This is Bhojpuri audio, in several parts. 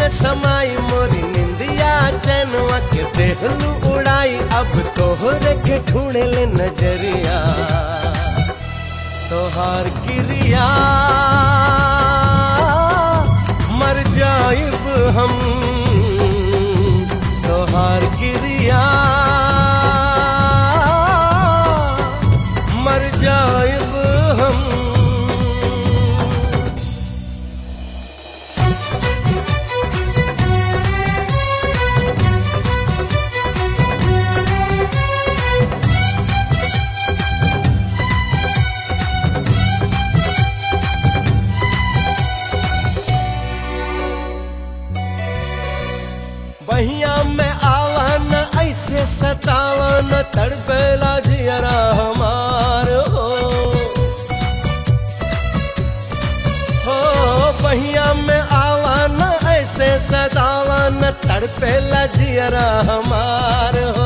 समाई मोरी निंदिया चैनवा के देहलू उड़ाई। अब तोहरे के ढूंढे ले नजरिया तोहार क्रिया मर जाइब हम तोहार क्रिया मर जाइब हम। बहिया में आवा न ऐसे सतावा न तड़पेला जियरा हमार हो बहिया में आवा न ऐसे सतावा न तड़पेला जियरा हमार हो।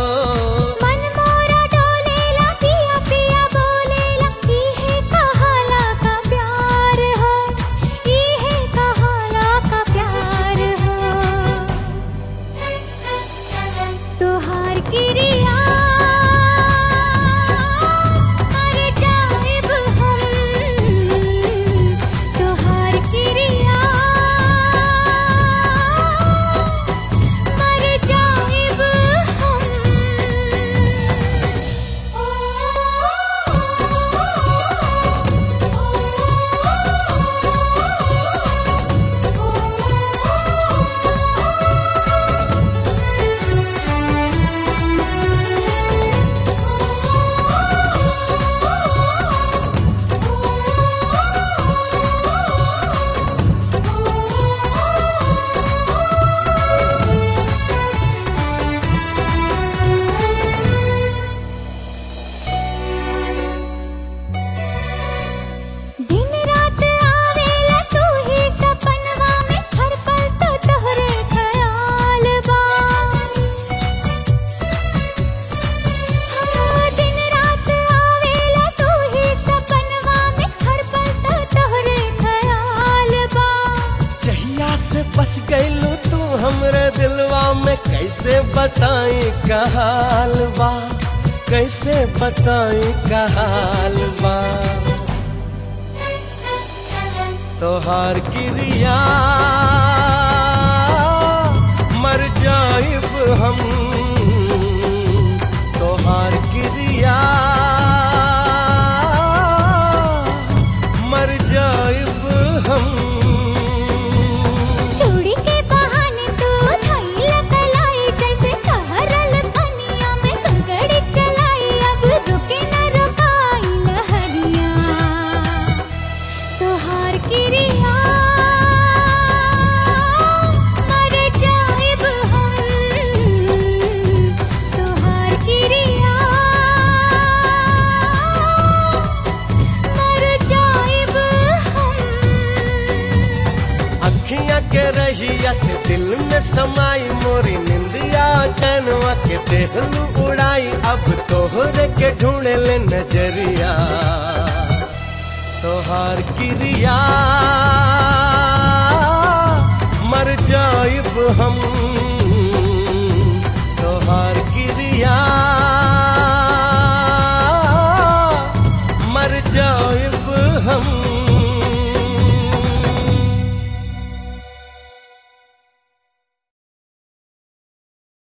बस गईलू तू हमरे दिलवा में कैसे बताई का हाल बा कैसे बताई का हाल बा तोहार क्रिया मर जाइब हम तोहार क्रिया मर जाइब हम। चूड़ी के बहाने तू थैला कलाई जैसे ठहरल पनिया में कंकड़ी चलाई। अब रुके न रुकाई लहरिया तोहार क्रिया मर जाइब हम तोहार क्रिया मर जाइब हम। अखियां के रहिया से दिल में समाई मोरी निंदिया चैनवा के देहलू उड़ाई। अब तोहरे के ढूंढे ले नजरिया तोहार क्रिया मर जाइब हम।